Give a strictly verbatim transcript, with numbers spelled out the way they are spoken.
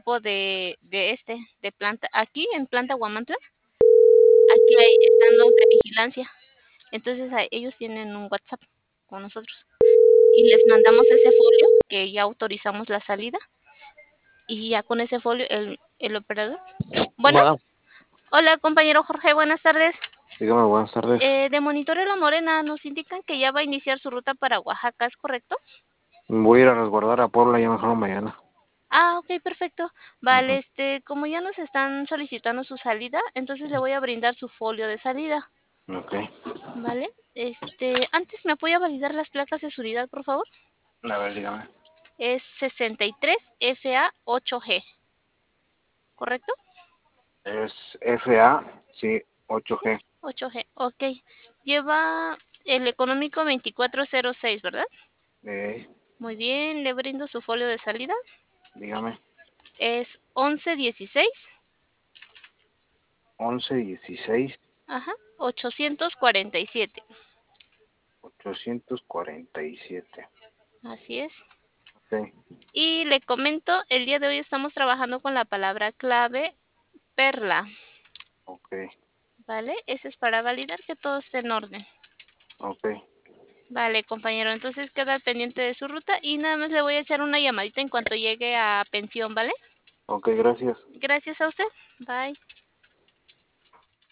grupo de de este, de planta aquí en Planta Huamantla, aquí hay están los de vigilancia. Entonces, ah, ellos tienen un WhatsApp con nosotros, y les mandamos ese folio que ya autorizamos la salida, y ya con ese folio el el operador bueno, Bueno, hola, compañero Jorge, buenas tardes. dígame, buenas tardes. Eh, de Monitoreo La Morena, nos indican que ya va a iniciar su ruta para Oaxaca, ¿es correcto? Voy a ir a resguardar a Puebla ya mejor mañana. Ah, okey, perfecto. Vale, Ujú. este, como ya nos están solicitando su salida, entonces le voy a brindar su folio de salida, Ok. ¿vale? Este, antes, ¿me apoya a validar las placas de su unidad, por favor? A ver, dígame. Es sesenta y tres F A ocho G, ¿correcto? Es F A, sí, Sí, ocho G. ocho G, okey. Lleva el económico veinticuatro cero seis, ¿verdad? Eh, Muy bien, le brindo su folio de salida. dígame. Es once dieciséis, Once dieciséis ajá, ochocientos cuarenta y siete. ochocientos cuarenta y siete. Así es. Ok, Y le comento, el día de hoy estamos trabajando con la palabra clave perla, ok, ¿vale? Ese es para validar que todo esté en orden. ok, Vale, compañero, entonces queda al pendiente de su ruta y nada más le voy a echar una llamadita en cuanto llegue a pensión, ¿vale? ok, gracias. Gracias a usted. Bye.